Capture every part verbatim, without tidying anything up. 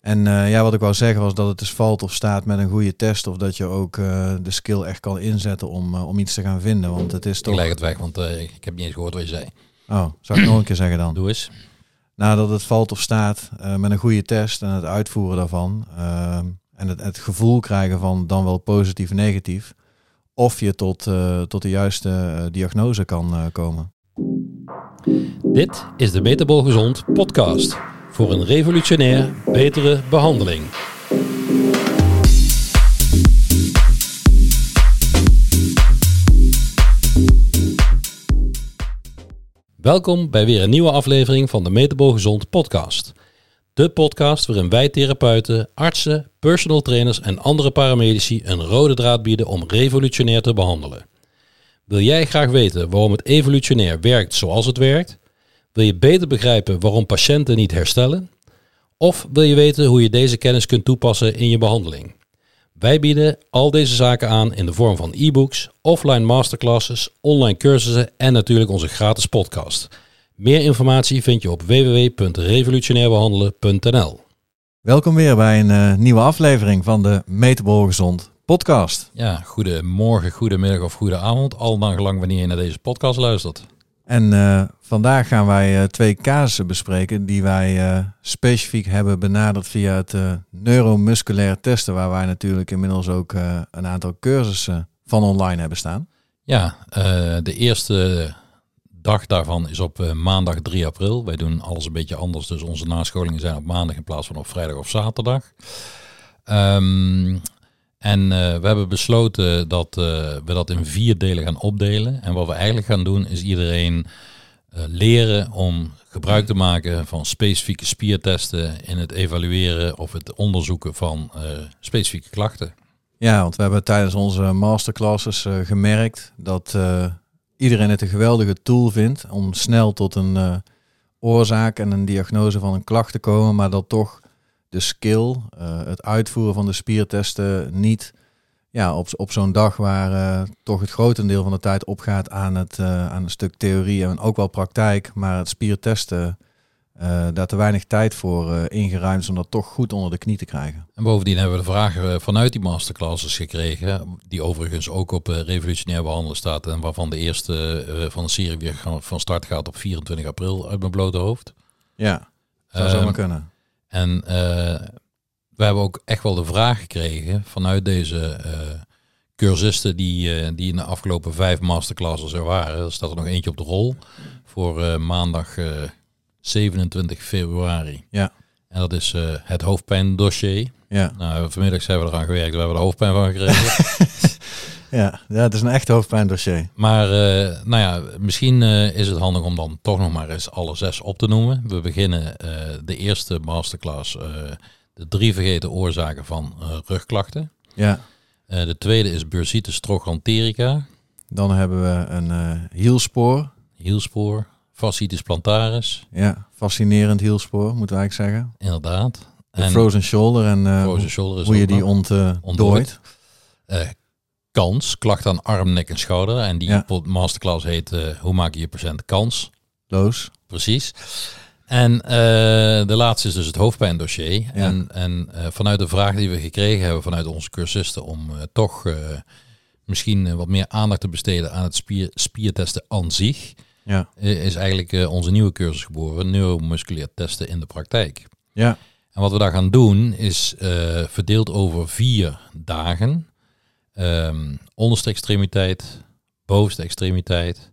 En uh, ja, wat ik wou zeggen was dat het dus valt of staat met een goede test. Of dat je ook uh, de skill echt kan inzetten om, uh, om iets te gaan vinden. Want het is toch... Ik leg het weg, want uh, ik heb niet eens gehoord wat je zei. Oh, zou ik nog een keer zeggen dan? Doe eens. Nou, dat het valt of staat uh, met een goede test en het uitvoeren daarvan. Uh, en het, het gevoel krijgen van dan wel positief, negatief. Of je tot, uh, tot de juiste uh, diagnose kan uh, komen. Dit is de Metabol Gezond podcast. Voor een revolutionair betere behandeling. Welkom bij weer een nieuwe aflevering van de Metabol Gezond podcast. De podcast waarin wij therapeuten, artsen, personal trainers en andere paramedici een rode draad bieden om revolutionair te behandelen. Wil jij graag weten waarom het evolutionair werkt zoals het werkt? Wil je beter begrijpen waarom patiënten niet herstellen? Of wil je weten hoe je deze kennis kunt toepassen in je behandeling? Wij bieden al deze zaken aan in de vorm van e-books, offline masterclasses, online cursussen en natuurlijk onze gratis podcast. Meer informatie vind je op w w w punt revolutionairbehandelen punt n l. Welkom weer bij een uh, nieuwe aflevering van de Metabol Gezond podcast. Ja, goedemorgen, goedemiddag of goede avond, al naar gelang wanneer je naar deze podcast luistert. En uh, vandaag gaan wij uh, twee casussen bespreken die wij uh, specifiek hebben benaderd via het uh, neuromusculair testen, waar wij natuurlijk inmiddels ook uh, een aantal cursussen van online hebben staan. Ja, uh, de eerste dag daarvan is op uh, maandag drie april. Wij doen alles een beetje anders, dus onze nascholingen zijn op maandag in plaats van op vrijdag of zaterdag. Um, En uh, we hebben besloten dat uh, we dat in vier delen gaan opdelen. En wat we eigenlijk gaan doen is iedereen uh, leren om gebruik te maken van specifieke spiertesten in het evalueren of het onderzoeken van uh, specifieke klachten. Ja, want we hebben tijdens onze masterclasses uh, gemerkt dat uh, iedereen het een geweldige tool vindt om snel tot een uh, oorzaak en een diagnose van een klacht te komen, maar dat toch de skill, uh, het uitvoeren van de spiertesten niet ja, op, op zo'n dag waar uh, toch het grotendeel van de tijd opgaat aan, het, uh, aan een stuk theorie en ook wel praktijk, maar het spiertesten, uh, daar te weinig tijd voor uh, ingeruimd is om dat toch goed onder de knie te krijgen. En bovendien hebben we de vragen vanuit die masterclasses gekregen, die overigens ook op uh, revolutionair behandelen staat en waarvan de eerste uh, van de serie weer van start gaat op vierentwintig april uit mijn blote hoofd. Ja, zou zomaar um, kunnen. En uh, we hebben ook echt wel de vraag gekregen vanuit deze uh, cursisten die, uh, die in de afgelopen vijf masterclasses er waren. Er staat er nog eentje op de rol voor uh, maandag uh, zevenentwintig februari. Ja. En dat is uh, het hoofdpijndossier. Ja. Nou, vanmiddag zijn we eraan gewerkt. We hebben er hoofdpijn van gekregen. ja, ja, het is een echt hoofdpijndossier. Maar uh, nou ja, misschien uh, is het handig om dan toch nog maar eens alle zes op te noemen. We beginnen uh, de eerste masterclass, uh, de drie vergeten oorzaken van uh, rugklachten. Ja. Uh, de tweede is bursitis trochanterica. Dan hebben we een uh, hielspoor. Hielspoor, fasciitis plantaris. Ja, fascinerend hielspoor, moeten we eigenlijk zeggen. Inderdaad. De en frozen shoulder en uh, frozen shoulder is hoe je die ontdooit. Uh, ontdooit. Uh, Kans, klacht aan arm, nek en schouder. En die ja. masterclass heet uh, hoe maak je je patiënt kansloos. Precies. En uh, de laatste is dus het hoofdpijndossier. Ja. En, en uh, vanuit de vraag die we gekregen hebben vanuit onze cursisten om uh, toch uh, misschien uh, wat meer aandacht te besteden aan het spier, spiertesten aan zich, ja. uh, is eigenlijk uh, onze nieuwe cursus geboren, neuromusculair testen in de praktijk. Ja. En wat we daar gaan doen is uh, verdeeld over vier dagen. Um, onderste extremiteit, bovenste extremiteit,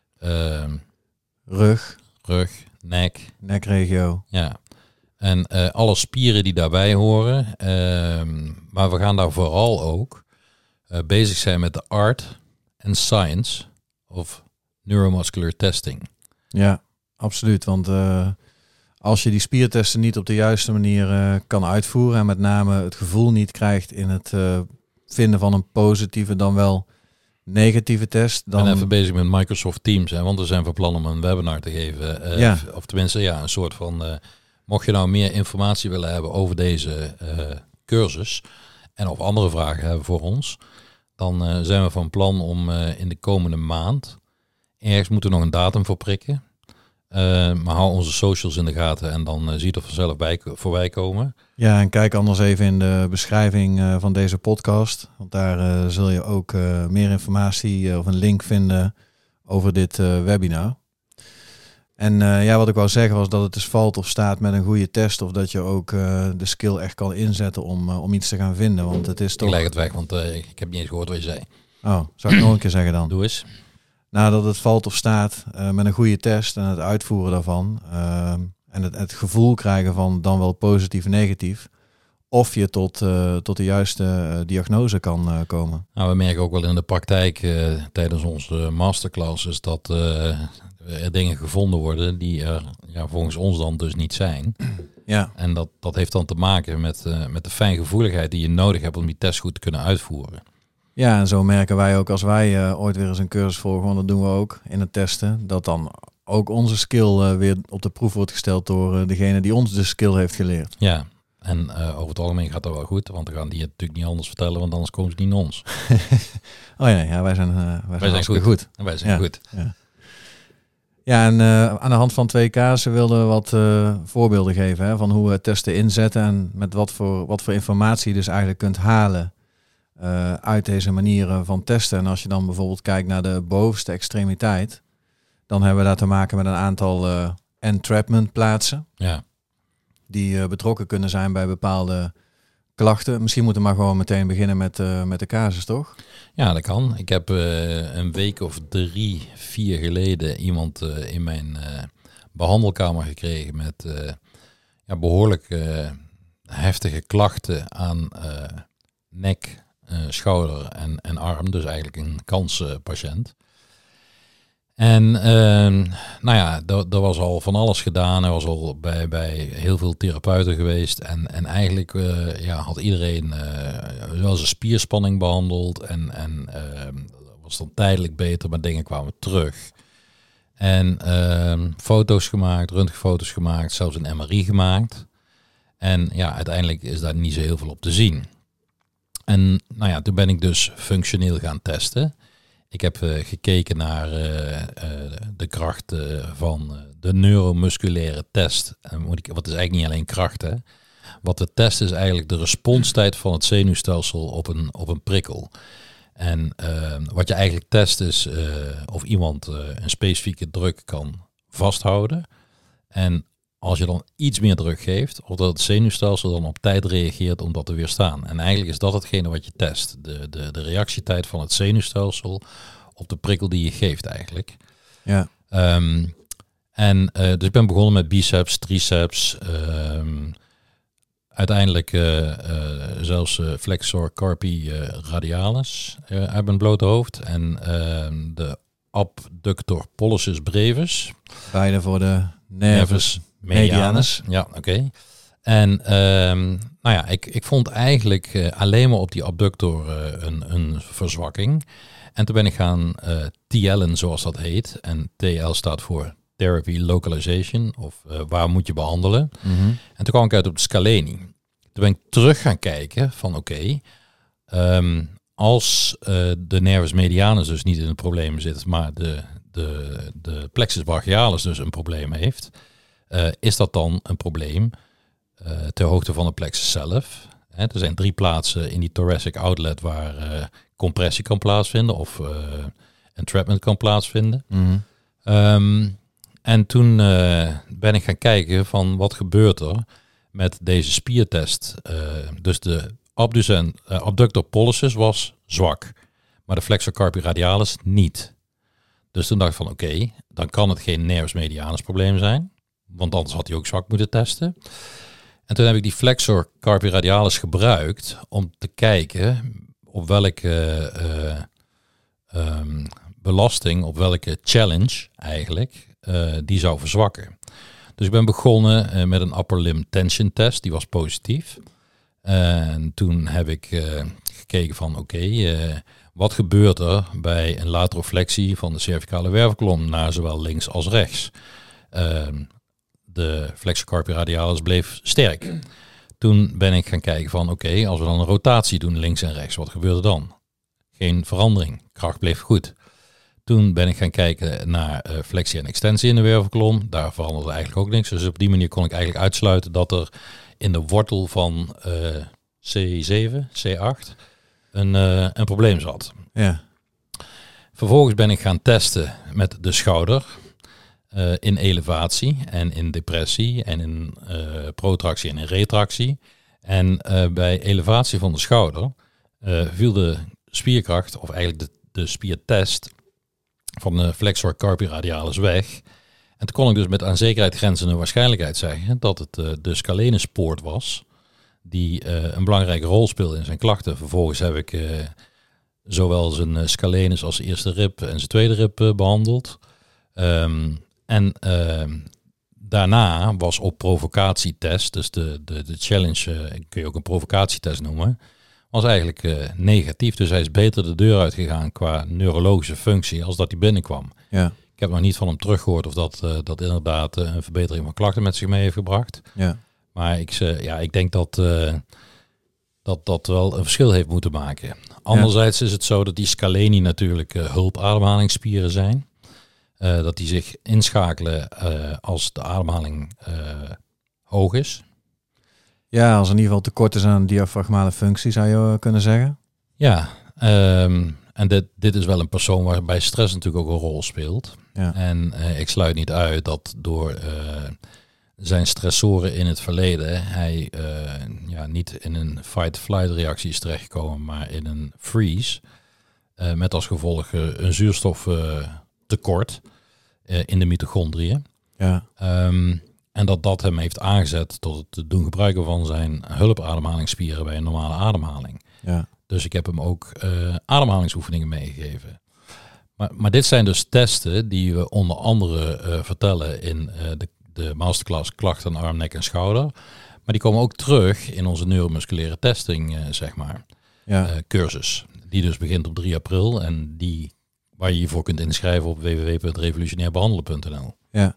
um, rug, rug, nek, nekregio. Ja, en uh, alle spieren die daarbij horen. Um, maar we gaan daar vooral ook uh, bezig zijn met de art en science of neuromuscular testing. Ja, absoluut. Want uh, als je die spiertesten niet op de juiste manier uh, kan uitvoeren en met name het gevoel niet krijgt in het uh, vinden van een positieve dan wel negatieve test. Dan... Ik ben even bezig met Microsoft Teams, hè, want we zijn van plan om een webinar te geven. Uh, ja. Of tenminste, ja, een soort van... Uh, mocht je nou meer informatie willen hebben over deze uh, cursus en of andere vragen hebben voor ons, dan uh, zijn we van plan om uh, in de komende maand, ergens moeten we nog een datum voor prikken, Uh, maar hou onze socials in de gaten en dan uh, zie je er vanzelf bij, voorbij komen. Ja, en kijk anders even in de beschrijving uh, van deze podcast. Want daar uh, zul je ook uh, meer informatie uh, of een link vinden over dit uh, webinar. En uh, ja, wat ik wou zeggen was dat het dus valt of staat met een goede test. Of dat je ook uh, de skill echt kan inzetten om, uh, om iets te gaan vinden. Want het is toch... Ik leg het weg, want uh, ik heb niet eens gehoord wat je zei. Oh, zou ik nog een keer zeggen dan? Doe eens. Nou, dat het valt of staat uh, met een goede test en het uitvoeren daarvan. Uh, en het, het gevoel krijgen van dan wel positief, negatief. Of je tot, uh, tot de juiste uh, diagnose kan uh, komen. Nou, we merken ook wel in de praktijk uh, tijdens onze masterclasses dat uh, er dingen gevonden worden die er ja, volgens ons dan dus niet zijn. Ja. En dat, dat heeft dan te maken met, uh, met de fijngevoeligheid die je nodig hebt om die test goed te kunnen uitvoeren. Ja, en zo merken wij ook als wij uh, ooit weer eens een cursus volgen, want dat doen we ook in het testen, dat dan ook onze skill uh, weer op de proef wordt gesteld door uh, degene die ons de skill heeft geleerd. Ja, en uh, over het algemeen gaat dat wel goed, want we gaan die het natuurlijk niet anders vertellen, want anders komen ze niet naar ons. oh ja, ja, wij zijn, uh, wij wij zijn, zijn goed. goed. En wij zijn ja, goed. Ja, ja en uh, aan de hand van twee casussen wilden we wat uh, voorbeelden geven hè, van hoe we testen inzetten en met wat voor, wat voor informatie je dus eigenlijk kunt halen. Uh, uit deze manieren van testen. En als je dan bijvoorbeeld kijkt naar de bovenste extremiteit, dan hebben we daar te maken met een aantal uh, entrapment plaatsen. Ja. Die uh, betrokken kunnen zijn bij bepaalde klachten. Misschien moeten we maar gewoon meteen beginnen met, uh, met de casus, toch? Ja, dat kan. Ik heb uh, een week of drie, vier geleden iemand uh, in mijn uh, behandelkamer gekregen met uh, ja, behoorlijk uh, heftige klachten aan uh, nek, Uh, schouder en, en arm, dus eigenlijk een kanspatiënt. En uh, nou ja, er was al van alles gedaan. Hij was al bij, bij heel veel therapeuten geweest. En, en eigenlijk uh, ja, had iedereen uh, wel zijn spierspanning behandeld. En, en uh, was dan tijdelijk beter, maar dingen kwamen terug. En uh, foto's gemaakt, röntgenfoto's gemaakt, zelfs een M R I gemaakt. En ja, uiteindelijk is daar niet zo heel veel op te zien. En nou ja, toen ben ik dus functioneel gaan testen. Ik heb uh, gekeken naar uh, uh, de kracht uh, van uh, de neuromusculaire test. En moet ik, wat is eigenlijk niet alleen kracht, hè? Wat we testen is eigenlijk de responstijd van het zenuwstelsel op een, op een prikkel. En uh, wat je eigenlijk test is uh, of iemand uh, een specifieke druk kan vasthouden. En als je dan iets meer druk geeft, of dat het zenuwstelsel dan op tijd reageert om dat te weerstaan. En eigenlijk is dat hetgene wat je test. De, de, de reactietijd van het zenuwstelsel op de prikkel die je geeft eigenlijk. Ja. Um, en uh, dus ik ben begonnen met biceps, triceps, um, uiteindelijk uh, uh, zelfs uh, flexor carpi uh, radialis uh, uit mijn blote hoofd. En uh, de abductor pollicis brevis. Beide voor de nervus medianus. Ja, oké. Okay. En um, nou ja, ik, ik vond eigenlijk uh, alleen maar op die abductor uh, een, een verzwakking. En toen ben ik gaan uh, T L'en, zoals dat heet. En T L staat voor Therapy Localization, of uh, waar moet je behandelen. Mm-hmm. En toen kwam ik uit op de Scaleni. Toen ben ik terug gaan kijken van oké, okay, um, als uh, de nervus medianus dus niet in een probleem zit, maar de, de, de plexus brachialis dus een probleem heeft, uh, is dat dan een probleem uh, ter hoogte van de plexus zelf? Hè, er zijn drie plaatsen in die thoracic outlet waar uh, compressie kan plaatsvinden of uh, entrapment kan plaatsvinden. Mm-hmm. Um, en toen uh, ben ik gaan kijken van wat gebeurt er met deze spiertest. Uh, dus de abducen, uh, abductor pollicis was zwak, maar de flexor carpi radialis niet. Dus toen dacht ik van oké, okay, dan kan het geen nervus medianus probleem zijn, want anders had hij ook zwak moeten testen. En toen heb ik die flexor carpi radialis gebruikt om te kijken op welke uh, um, belasting, op welke challenge eigenlijk uh, die zou verzwakken. Dus ik ben begonnen uh, met een upper limb tension test, die was positief. En toen heb ik uh, gekeken van oké, okay, uh, wat gebeurt er bij een lateroflexie van de cervicale wervelkolom naar zowel links als rechts. Uh, de flexor carpi radialis bleef sterk. Toen ben ik gaan kijken van oké, okay, als we dan een rotatie doen links en rechts, wat gebeurt er dan? Geen verandering, kracht bleef goed. Toen ben ik gaan kijken naar uh, flexie en extensie in de wervelkolom. Daar veranderde eigenlijk ook niks. Dus op die manier kon ik eigenlijk uitsluiten dat er in de wortel van uh, C zeven, C acht een, uh, een probleem zat. Ja. Vervolgens ben ik gaan testen met de schouder uh, in elevatie en in depressie en in uh, protractie en in retractie. En uh, bij elevatie van de schouder uh, viel de spierkracht, of eigenlijk de, de spiertest van de flexor carpi radialis weg. En toen kon ik dus met aan zekerheid grenzende waarschijnlijkheid zeggen dat het uh, de scalenuspoort was die uh, een belangrijke rol speelde in zijn klachten. Vervolgens heb ik uh, zowel zijn uh, scalenus als eerste rib en zijn tweede rib uh, behandeld. Um, en uh, daarna was op provocatietest, dus de, de, de challenge, uh, kun je ook een provocatietest noemen, was eigenlijk uh, negatief. Dus hij is beter de deur uitgegaan qua neurologische functie als dat hij binnenkwam. Ja. Ik heb nog niet van hem teruggehoord of dat, uh, dat inderdaad uh, een verbetering van klachten met zich mee heeft gebracht. Ja. Maar ik, uh, ja, ik denk dat, uh, dat dat wel een verschil heeft moeten maken. Anderzijds ja. is het zo dat die scaleni natuurlijk uh, hulpademhalingsspieren zijn. Uh, dat die zich inschakelen uh, als de ademhaling uh, hoog is. Ja, als in ieder geval tekort is aan diafragmale functie, zou je kunnen zeggen. Ja, um, en dit, dit is wel een persoon waarbij stress natuurlijk ook een rol speelt. Ja. En uh, ik sluit niet uit dat door uh, zijn stressoren in het verleden hij uh, ja, niet in een fight-flight reactie is terechtgekomen, maar in een freeze. Uh, met als gevolg uh, een zuurstoftekort uh, uh, in de mitochondriën. Ja. Um, En dat dat hem heeft aangezet tot het doen gebruiken van zijn hulpademhalingsspieren bij een normale ademhaling. Ja. Dus ik heb hem ook uh, ademhalingsoefeningen meegegeven. Maar, maar dit zijn dus testen die we onder andere uh, vertellen in uh, de, de masterclass klachten, arm, nek en schouder. Maar die komen ook terug in onze neuromusculaire testing, uh, zeg maar, Ja. uh, cursus. Die dus begint op drie april en die waar je je voor kunt inschrijven op w w w punt revolutionairbehandelen punt n l. Ja.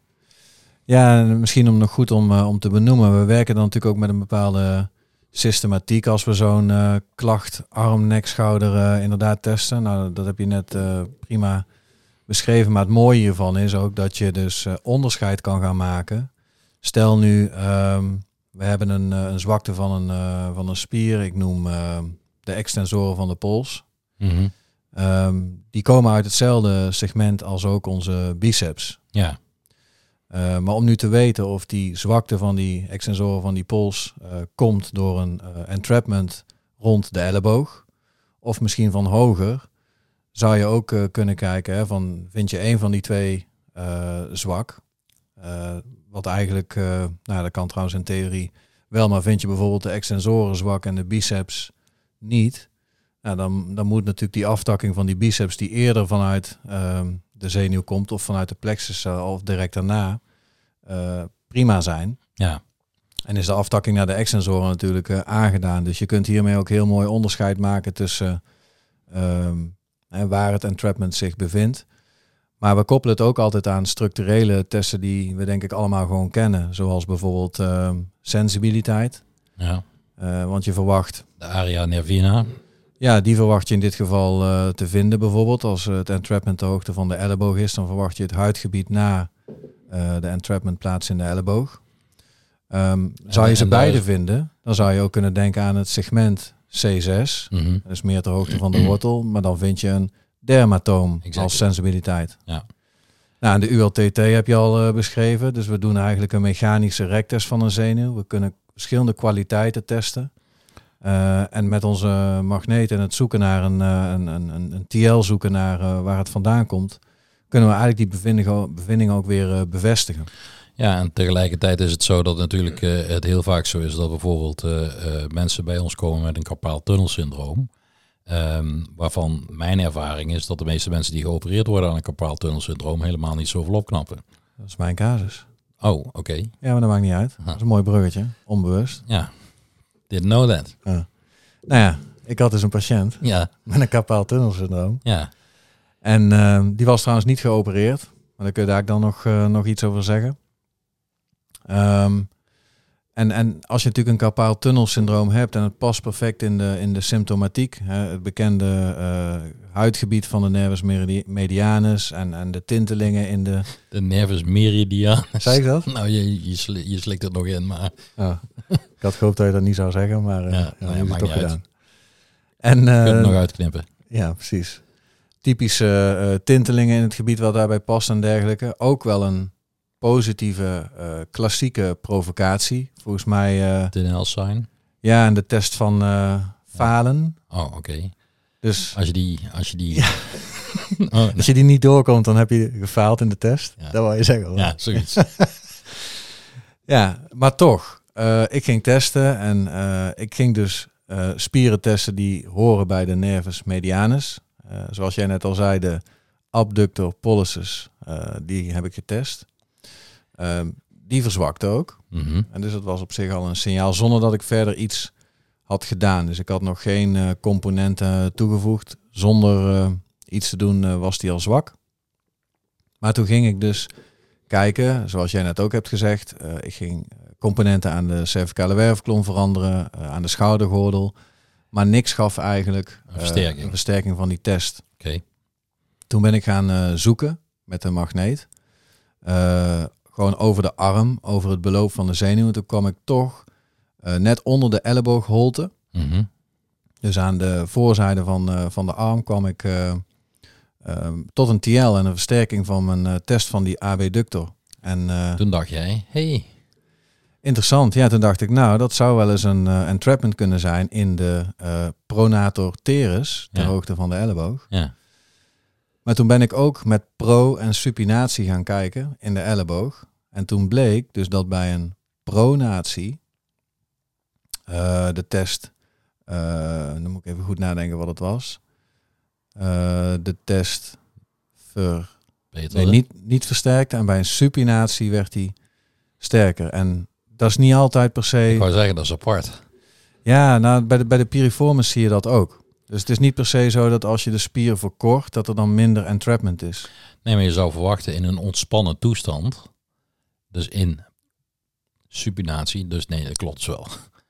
Ja, en misschien om nog goed om, uh, om te benoemen. We werken dan natuurlijk ook met een bepaalde systematiek als we zo'n uh, klacht, arm, nek, schouder uh, inderdaad testen. Nou, dat heb je net uh, prima beschreven. Maar het mooie hiervan is ook dat je dus uh, onderscheid kan gaan maken. Stel nu, um, we hebben een, uh, een zwakte van een, uh, van een spier. Ik noem uh, de extensoren van de pols. Mm-hmm. Um, die komen uit hetzelfde segment als ook onze biceps. Ja. Uh, maar om nu te weten of die zwakte van die extensoren van die pols uh, komt door een uh, entrapment rond de elleboog, of misschien van hoger, zou je ook uh, kunnen kijken, hè, van vind je een van die twee uh, zwak, uh, wat eigenlijk, uh, nou dat kan trouwens in theorie wel, maar vind je bijvoorbeeld de extensoren zwak en de biceps niet, nou, dan, dan moet natuurlijk die aftakking van die biceps die eerder vanuit uh, de zenuw komt of vanuit de plexus uh, of direct daarna uh, prima zijn. Ja. En is de aftakking naar de extensoren natuurlijk uh, aangedaan. Dus je kunt hiermee ook heel mooi onderscheid maken tussen uh, um, hè, waar het entrapment zich bevindt. Maar we koppelen het ook altijd aan structurele testen die we denk ik allemaal gewoon kennen. Zoals bijvoorbeeld uh, sensibiliteit. Ja. Uh, want je verwacht... De area nervina. Ja, die verwacht je in dit geval uh, te vinden bijvoorbeeld. Als uh, het entrapment de hoogte van de elleboog is, dan verwacht je het huidgebied na uh, de entrapment plaats in de elleboog. Um, zou je ze beide vinden, dan zou je ook kunnen denken aan het segment C zes. Mm-hmm. Dat is meer ter hoogte van de wortel, maar dan vind je een dermatoom exactly. Als sensibiliteit. Ja. Nou, en de U L T T heb je al uh, beschreven. Dus we doen eigenlijk een mechanische rektest van een zenuw. We kunnen verschillende kwaliteiten testen. Uh, en met onze magneet en het zoeken naar een, uh, een, een, een T L zoeken naar uh, waar het vandaan komt, kunnen we eigenlijk die bevindingen, bevindingen ook weer uh, bevestigen. Ja, en tegelijkertijd is het zo dat natuurlijk uh, het heel vaak zo is dat bijvoorbeeld uh, uh, mensen bij ons komen met een carpaaltunnelsyndroom. Um, waarvan mijn ervaring is dat de meeste mensen die geopereerd worden aan een carpaaltunnelsyndroom helemaal niet zoveel opknappen. Dat is mijn casus. Oh, oké. Okay. Ja, maar dat maakt niet uit. Dat is een mooi bruggetje, onbewust. Ja, didn't know that. Ja. Nou ja, ik had dus een patiënt ja. met een carpaaltunnelsyndroom. Ja. En uh, die was trouwens niet geopereerd. Maar daar kun je daar dan nog, uh, nog iets over zeggen. Um, en, en als je natuurlijk een carpaaltunnelsyndroom hebt en het past perfect in de, in de symptomatiek, hè, het bekende uh, huidgebied van de nervus medianus en, en de tintelingen in de... De nervus meridianus. Zei ik dat? Nou, je, je, sl- je slikt het nog in, maar... Oh, ik had gehoopt dat je dat niet zou zeggen, maar uh, ja, ja, nou, heb je maakt toch niet gedaan. uit. En, uh, je kunt het nog uitknippen. Ja, precies. Typische uh, tintelingen in het gebied wat daarbij past en dergelijke. Ook wel een positieve, uh, klassieke provocatie. Volgens mij... Uh, de Nel-sign. Ja, en de test van uh, Falen. Oh, oké. Okay. Dus als je die... Als je, die... Ja. oh, nee. Als je die niet doorkomt, dan heb je gefaald in de test. Ja. Dat wil je zeggen. Hoor. Ja, zoiets. Ja, maar toch. Uh, ik ging testen en uh, ik ging dus uh, spieren testen die horen bij de nervus medianus. Uh, zoals jij net al zei, de abductor pollicis, uh, die heb ik getest. Uh, die verzwakte ook. Mm-hmm. En dus dat was op zich al een signaal zonder dat ik verder iets had gedaan. Dus ik had nog geen uh, componenten toegevoegd. Zonder uh, iets te doen uh, was die al zwak. Maar toen ging ik dus kijken, zoals jij net ook hebt gezegd. Uh, ik ging componenten aan de cervicale wervelkolom veranderen, uh, aan de schoudergordel. Maar niks gaf eigenlijk een versterking, uh, een versterking van die test. Okay. Toen ben ik gaan uh, zoeken met een magneet. Uh, gewoon over de arm, over het beloop van de zenuwen. Toen kwam ik toch uh, net onder de elleboogholte. Mm-hmm. Dus aan de voorzijde van, uh, van de arm kwam ik uh, uh, tot een T L en een versterking van mijn uh, test van die abductor. En uh, toen dacht jij, hey. Interessant. Ja, toen dacht ik, nou, dat zou wel eens een uh, entrapment kunnen zijn in de uh, pronator teres, ter ja. hoogte van de elleboog. Ja. Maar toen ben ik ook met pro- en supinatie gaan kijken in de elleboog. En toen bleek dus dat bij een pronatie uh, de test, uh, dan moet ik even goed nadenken wat het was. Uh, de test ver, Beter, nee, niet, niet versterkt en bij een supinatie werd die sterker. En dat is niet altijd per se... Ik wou zeggen, dat is apart. Ja, nou, bij de, bij de piriformis zie je dat ook. Dus het is niet per se zo dat als je de spier verkort, dat er dan minder entrapment is. Nee, maar je zou verwachten in een ontspannen toestand, dus in supinatie, dus nee, dat klopt wel.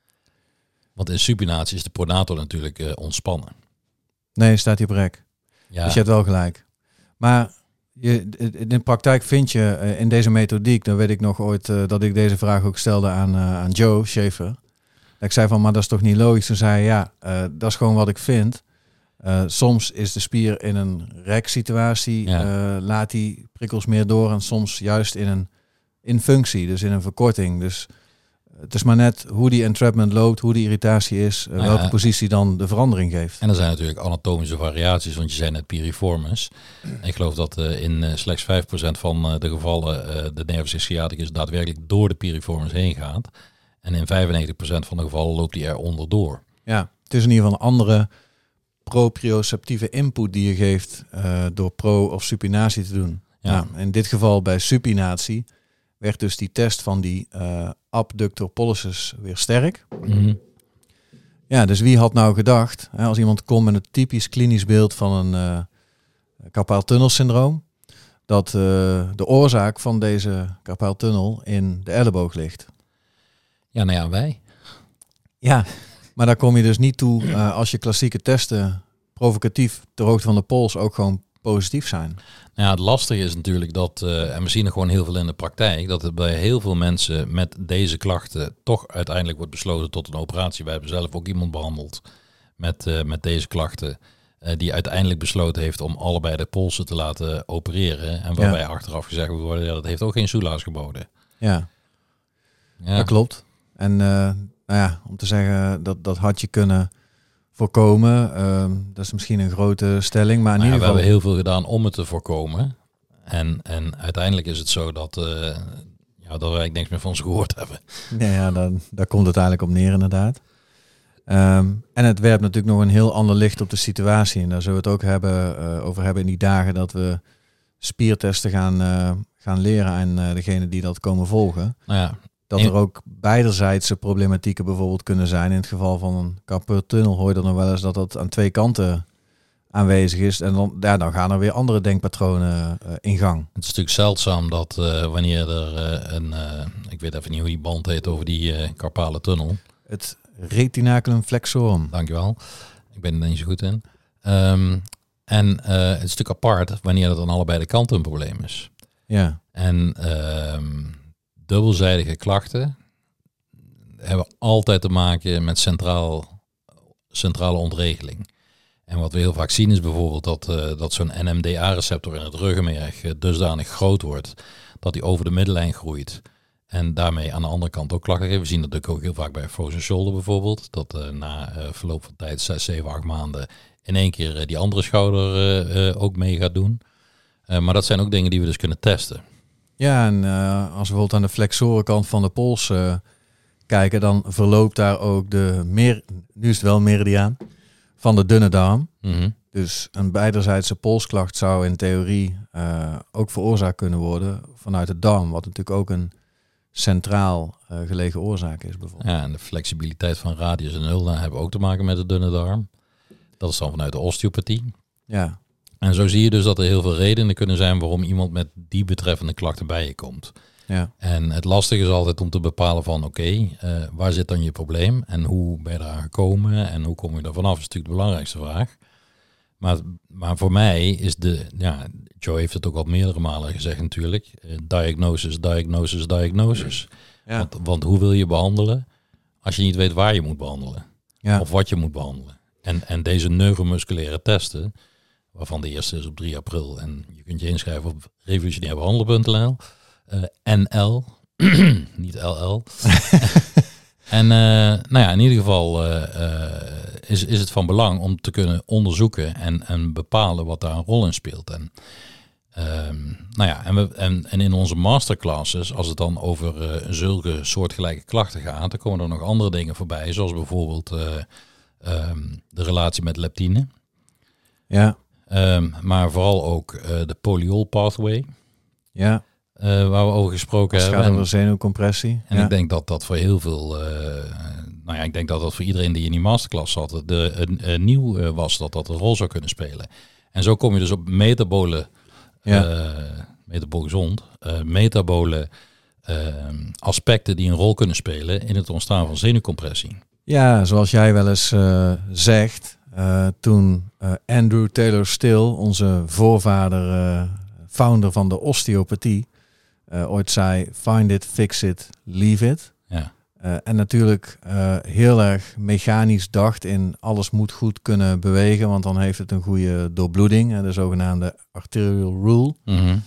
Want in supinatie is de pronator natuurlijk uh, ontspannen. Nee, staat hier op rek. Ja. Dus je hebt wel gelijk. Maar je, in de praktijk vind je uh, in deze methodiek, dan weet ik nog ooit uh, dat ik deze vraag ook stelde aan, uh, aan Joe Schaefer. Ik zei van, maar dat is toch niet logisch? Toen zei hij, ja, uh, dat is gewoon wat ik vind. Uh, soms is de spier in een reksituatie, ja. uh, laat die prikkels meer door. En soms juist in een in functie, dus in een verkorting. Dus uh, het is maar net hoe die entrapment loopt, hoe die irritatie is, uh, welke ja. positie dan de verandering geeft. En er zijn natuurlijk anatomische variaties, want je zei net piriformis. Ik geloof dat uh, in uh, slechts vijf procent van uh, de gevallen uh, de nervus sciaticus daadwerkelijk door de piriformis heen gaat. En in vijfennegentig procent van de gevallen loopt die er onderdoor. Ja, het is in ieder geval een andere proprioceptieve input die je geeft uh, door pro- of supinatie te doen. Ja. Nou, in dit geval bij supinatie werd dus die test van die uh, abductor pollicis weer sterk. Mm-hmm. Ja, dus wie had nou gedacht, hè, als iemand komt met een typisch klinisch beeld van een uh, carpaaltunnelsyndroom, dat uh, de oorzaak van deze carpaaltunnel in de elleboog ligt. Ja, nou ja, wij. Ja, maar daar kom je dus niet toe uh, als je klassieke testen provocatief ter hoogte van de pols ook gewoon positief zijn. Nou ja, het lastige is natuurlijk dat, uh, en we zien er gewoon heel veel in de praktijk, dat het bij heel veel mensen met deze klachten toch uiteindelijk wordt besloten tot een operatie. Wij hebben zelf ook iemand behandeld met, uh, met deze klachten, uh, die uiteindelijk besloten heeft om allebei de polsen te laten opereren. En waarbij ja. achteraf gezegd wordt worden, ja, dat heeft ook geen soelaas geboden. Ja, ja. dat klopt. En uh, nou ja, om te zeggen dat dat had je kunnen voorkomen, uh, dat is misschien een grote stelling, maar in nou ja, ieder geval... we hebben heel veel gedaan om het te voorkomen. En, en uiteindelijk is het zo dat, uh, ja, dat we eigenlijk niks meer van ons gehoord hebben. Ja, ja dan, daar komt het eigenlijk op neer inderdaad. Um, en het werpt natuurlijk nog een heel ander licht op de situatie. En daar zullen we het ook hebben, uh, over hebben in die dagen dat we spiertesten gaan, uh, gaan leren aan uh, degene die dat komen volgen. Nou ja. Dat er ook beiderzijdse problematieken bijvoorbeeld kunnen zijn. In het geval van een carpaaltunnel hoor je dan nog wel eens dat dat aan twee kanten aanwezig is. En dan, ja, dan gaan er weer andere denkpatronen uh, in gang. Het is natuurlijk zeldzaam dat uh, wanneer er uh, een, uh, ik weet even niet hoe die band heet over die uh, carpale tunnel. Het retinaculum flexorum. Dankjewel. Ik ben er niet zo goed in. Um, en uh, het is natuurlijk apart wanneer het aan allebei de kanten een probleem is. Ja. En um, dubbelzijdige klachten hebben altijd te maken met centraal, centrale ontregeling. En wat we heel vaak zien is bijvoorbeeld dat, uh, dat zo'n N M D A-receptor in het ruggenmerg uh, dusdanig groot wordt dat die over de middellijn groeit. En daarmee aan de andere kant ook klachten geven. We zien dat natuurlijk ook heel vaak bij frozen shoulder bijvoorbeeld. Dat uh, na uh, verloop van tijd, zes, zeven, acht maanden, in één keer uh, die andere schouder uh, uh, ook mee gaat doen. Uh, maar dat zijn ook dingen die we dus kunnen testen. Ja, en uh, als we bijvoorbeeld aan de flexorenkant van de pols uh, kijken, dan verloopt daar ook de meer, nu is het wel meridiaan, van de dunne darm. Mm-hmm. Dus een beiderzijdse polsklacht zou in theorie uh, ook veroorzaakt kunnen worden vanuit de darm, wat natuurlijk ook een centraal uh, gelegen oorzaak is bijvoorbeeld. Ja, en de flexibiliteit van radius en ulna hebben ook te maken met de dunne darm. Dat is dan vanuit de osteopathie. Ja. En zo zie je dus dat er heel veel redenen kunnen zijn waarom iemand met die betreffende klachten bij je komt. Ja. En het lastige is altijd om te bepalen van oké, okay, uh, waar zit dan je probleem en hoe ben je eraan gekomen en hoe kom je er vanaf, is natuurlijk de belangrijkste vraag. Maar, maar voor mij is de, ja, Joe heeft het ook al meerdere malen gezegd natuurlijk, uh, diagnosis, diagnosis, diagnosis. Ja. Want, want hoe wil je behandelen als je niet weet waar je moet behandelen? Ja. Of wat je moet behandelen? En, en deze neuromusculaire testen, waarvan de eerste is op drie april en je kunt je inschrijven op revolutionairbehandelen punt n l. Uh, N L, niet L L. En uh, nou ja, in ieder geval uh, uh, is, is het van belang om te kunnen onderzoeken en, en bepalen wat daar een rol in speelt. En, um, nou ja, en, we, en, en in onze masterclasses, als het dan over uh, zulke soortgelijke klachten gaat, dan komen er nog andere dingen voorbij, zoals bijvoorbeeld uh, um, de relatie met leptine. Ja. Um, maar vooral ook uh, de polyol pathway. Ja. Uh, waar we over gesproken het hebben. gaat over zenuwcompressie. En ja. ik denk dat dat voor heel veel, uh, nou ja, ik denk dat dat voor iedereen die in die masterclass zat, de, een, een nieuw uh, was dat dat een rol zou kunnen spelen. En zo kom je dus op metabole, ja. uh, metabol gezond, uh, metabole uh, aspecten die een rol kunnen spelen in het ontstaan van zenuwcompressie. Ja, zoals jij wel eens uh, zegt, uh, toen uh, Andrew Taylor Still, onze voorvader, uh, founder van de osteopathie, Uh, ooit zei, find it, fix it, leave it. Ja. Uh, en natuurlijk uh, heel erg mechanisch dacht in alles moet goed kunnen bewegen, want dan heeft het een goede doorbloeding, uh, de zogenaamde arterial rule. Mm-hmm.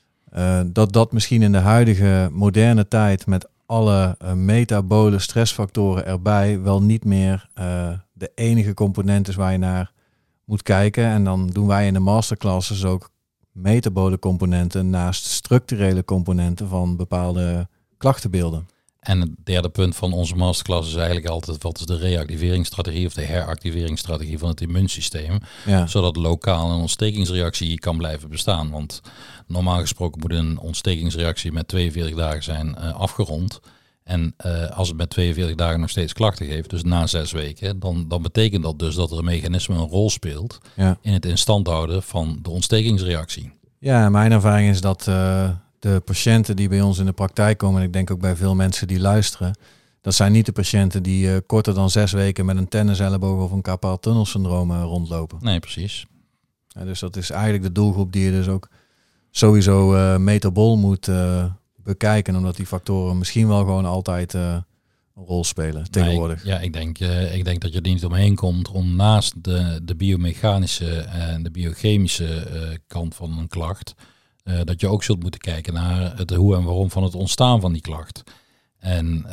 Uh, dat dat misschien in de huidige moderne tijd met alle uh, metabole stressfactoren erbij wel niet meer uh, de enige component is waar je naar moet kijken. En dan doen wij in de masterclasses ook metabole componenten naast structurele componenten van bepaalde klachtenbeelden. En het derde punt van onze masterclass is eigenlijk altijd wat is de reactiveringsstrategie of de heractiveringsstrategie van het immuunsysteem. Ja. Zodat lokaal een ontstekingsreactie kan blijven bestaan. Want normaal gesproken moet een ontstekingsreactie met tweeënveertig dagen zijn uh, afgerond. En uh, als het met tweeënveertig dagen nog steeds klachten geeft, dus na zes weken, dan, dan betekent dat dus dat er een mechanisme een rol speelt ja. in het in stand houden van de ontstekingsreactie. Ja, mijn ervaring is dat uh, de patiënten die bij ons in de praktijk komen, en ik denk ook bij veel mensen die luisteren, dat zijn niet de patiënten die uh, korter dan zes weken met een tenniselleboog of een carpal tunnel syndroom uh, rondlopen. Nee, precies. Ja, dus dat is eigenlijk de doelgroep die je dus ook sowieso uh, metabol moet uh, bekijken, omdat die factoren misschien wel gewoon altijd uh, een rol spelen tegenwoordig. Nee, ik, ja, ik denk, uh, ik denk dat je er niet omheen komt om naast de, de biomechanische en de biochemische uh, kant van een klacht, uh, dat je ook zult moeten kijken naar het hoe en waarom van het ontstaan van die klacht. En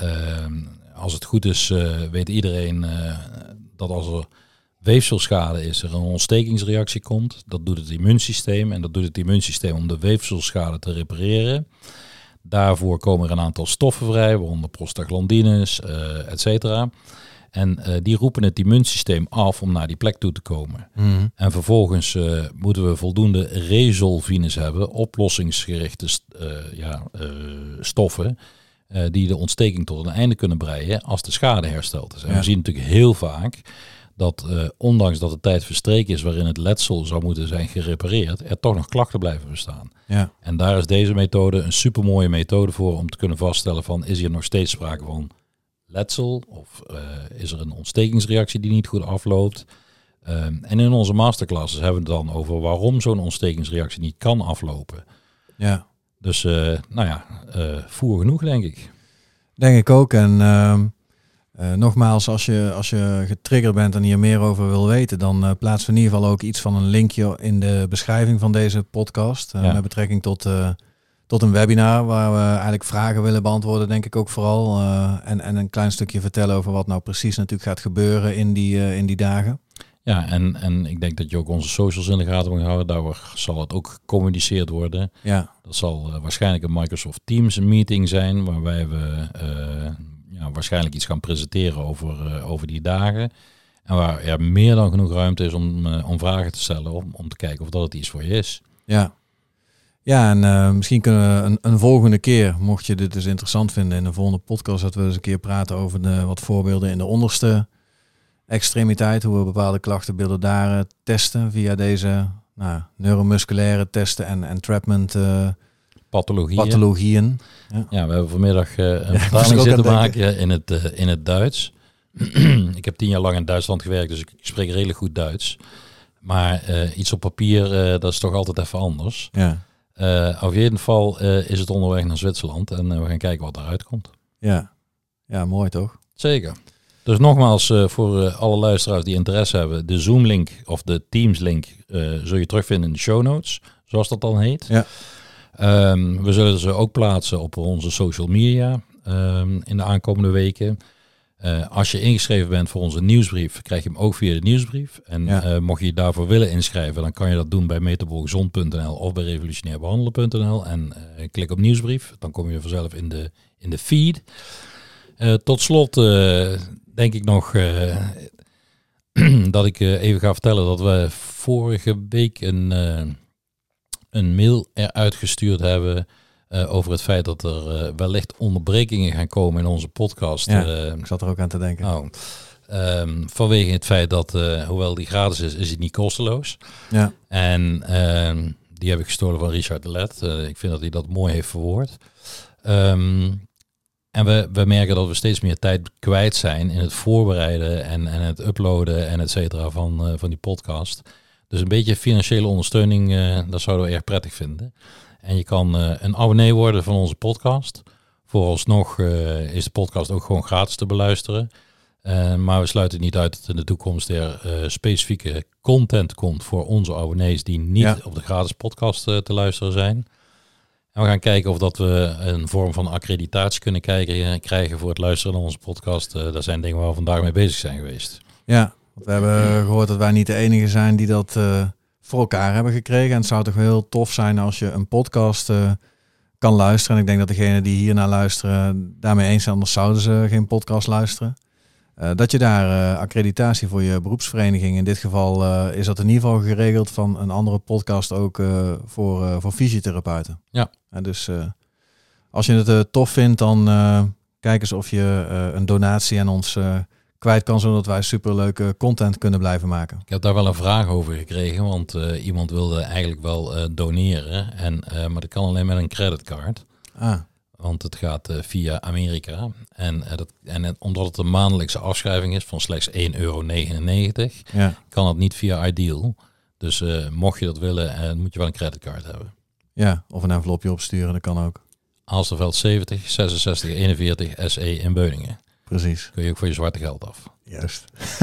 uh, als het goed is, uh, weet iedereen uh, dat als er weefselschade is, er een ontstekingsreactie komt. Dat doet het immuunsysteem en dat doet het immuunsysteem om de weefselschade te repareren. Daarvoor komen er een aantal stoffen vrij, waaronder prostaglandines, uh, et cetera. En uh, die roepen het immuunsysteem af om naar die plek toe te komen. Mm. En vervolgens uh, moeten we voldoende resolvines hebben, oplossingsgerichte st- uh, ja, uh, stoffen, uh, die de ontsteking tot een einde kunnen breien als de schade hersteld is. En ja. we zien natuurlijk heel vaak dat uh, ondanks dat de tijd verstreken is waarin het letsel zou moeten zijn gerepareerd, er toch nog klachten blijven bestaan. Ja. En daar is deze methode een supermooie methode voor om te kunnen vaststellen van, is hier nog steeds sprake van letsel of uh, is er een ontstekingsreactie die niet goed afloopt. Uh, en in onze masterclasses hebben we het dan over waarom zo'n ontstekingsreactie niet kan aflopen. Ja. Dus uh, nou ja, uh, voer genoeg denk ik. Denk ik ook. En uh, uh, nogmaals, als je, als je getriggerd bent en hier meer over wil weten, dan uh, plaatsen we in ieder geval ook iets van een linkje in de beschrijving van deze podcast. Uh, ja. Met betrekking tot, uh, tot een webinar waar we eigenlijk vragen willen beantwoorden, denk ik ook vooral. Uh, en, en een klein stukje vertellen over wat nou precies natuurlijk gaat gebeuren in die, uh, in die dagen. Ja, en, en ik denk dat je ook onze socials in de gaten moet houden. Daar zal het ook gecommuniceerd worden. Ja. Dat zal uh, waarschijnlijk een Microsoft Teams meeting zijn, waarbij we uh, ja, waarschijnlijk iets gaan presenteren over, uh, over die dagen. En waar er meer dan genoeg ruimte is om, uh, om vragen te stellen, om, om te kijken of dat het iets voor je is. Ja, ja en uh, misschien kunnen we een, een volgende keer, mocht je dit dus interessant vinden in een volgende podcast, dat we eens een keer praten over de, wat voorbeelden in de onderste extremiteit, hoe we bepaalde klachtenbeelden daar uh, testen via deze nou, neuromusculaire testen en entrapment uh, pathologieën. pathologieën. Ja. ja, we hebben vanmiddag uh, een ja, vertaling zitten maken in het, uh, in het Duits. Ik heb tien jaar lang in Duitsland gewerkt, dus ik spreek redelijk goed Duits. Maar uh, iets op papier, uh, dat is toch altijd even anders. Ja. Uh, op jeden geval uh, is het onderweg naar Zwitserland en uh, we gaan kijken wat eruit komt. Ja, ja, mooi toch? Zeker. Dus nogmaals, uh, voor uh, alle luisteraars die interesse hebben, de Zoom-link of de Teams-link uh, zul je terugvinden in de show notes, zoals dat dan heet. Ja. Um, we zullen ze ook plaatsen op onze social media um, in de aankomende weken. Uh, als je ingeschreven bent voor onze nieuwsbrief, krijg je hem ook via de nieuwsbrief. En ja. uh, mocht je je daarvoor willen inschrijven, dan kan je dat doen bij metabolgezond punt n l of bij revolutionair behandelen punt n l. En uh, klik op nieuwsbrief, dan kom je vanzelf in de, in de feed. Uh, tot slot uh, denk ik nog uh, dat ik uh, even ga vertellen dat we vorige week een, uh, een mail eruit gestuurd hebben uh, over het feit dat er uh, wellicht onderbrekingen gaan komen in onze podcast. Ja, uh, ik zat er ook aan te denken. Oh, um, vanwege het feit dat, uh, hoewel die gratis is, is het niet kosteloos. Ja. En uh, die heb ik gestolen van Richard de Let. Uh, ik vind dat hij dat mooi heeft verwoord. Um, En we, we merken dat we steeds meer tijd kwijt zijn in het voorbereiden en, en het uploaden en et cetera van, uh, van die podcast. Dus een beetje financiële ondersteuning, uh, dat zouden we erg prettig vinden. En je kan uh, een abonnee worden van onze podcast. Vooralsnog uh, is de podcast ook gewoon gratis te beluisteren. Uh, maar we sluiten niet uit dat in de toekomst er uh, specifieke content komt voor onze abonnees die niet ja. op de gratis podcast uh, te luisteren zijn. En we gaan kijken of dat we een vorm van accreditatie kunnen kijken, krijgen voor het luisteren naar onze podcast. Uh, dat zijn dingen waar we vandaag mee bezig zijn geweest. Ja, want we hebben gehoord dat wij niet de enige zijn die dat uh, voor elkaar hebben gekregen. En het zou toch heel tof zijn als je een podcast uh, kan luisteren. En ik denk dat degenen die hier naar luisteren daarmee eens zijn, anders zouden ze geen podcast luisteren. Uh, dat je daar uh, accreditatie voor je beroepsvereniging, in dit geval uh, is dat in ieder geval geregeld van een andere podcast ook uh, voor, uh, voor fysiotherapeuten. Ja. En dus uh, als je het uh, tof vindt, dan uh, kijk eens of je uh, een donatie aan ons uh, kwijt kan, zodat wij superleuke content kunnen blijven maken. Ik heb daar wel een vraag over gekregen, want uh, iemand wilde eigenlijk wel uh, doneren, en, uh, maar dat kan alleen met een creditcard. Ah. Want het gaat uh, via Amerika. En, uh, dat, en uh, omdat het een maandelijkse afschrijving is van slechts één euro negenennegentig, ja. kan het niet via Ideal. Dus uh, mocht je dat willen, uh, moet je wel een creditcard hebben. Ja, of een envelopje opsturen, dat kan ook. Aalsterveld zeventig, zesenzestig, eenenveertig, S E in Beuningen. Precies. Kun je ook voor je zwarte geld af. Juist.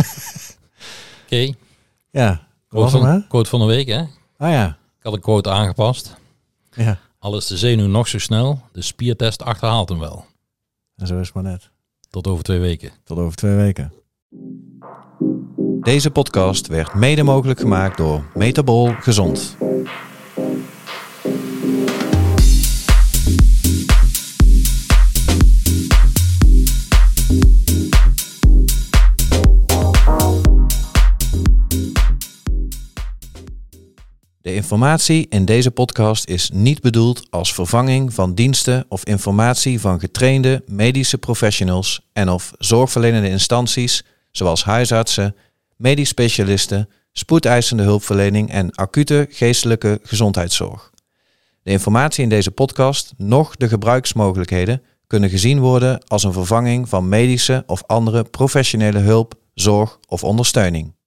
Oké. Okay. Ja, quote van, hem, quote van de week, hè? Ah ja. Ik had een quote aangepast. Ja. Al is de zenuw nog zo snel, de spiertest achterhaalt hem wel. En zo is het maar net. Tot over twee weken. Tot over twee weken. Deze podcast werd mede mogelijk gemaakt door Metabol Gezond. De informatie in deze podcast is niet bedoeld als vervanging van diensten of informatie van getrainde medische professionals en of zorgverlenende instanties zoals huisartsen, medisch specialisten, spoedeisende hulpverlening en acute geestelijke gezondheidszorg. De informatie in deze podcast, noch de gebruiksmogelijkheden, kunnen gezien worden als een vervanging van medische of andere professionele hulp, zorg of ondersteuning.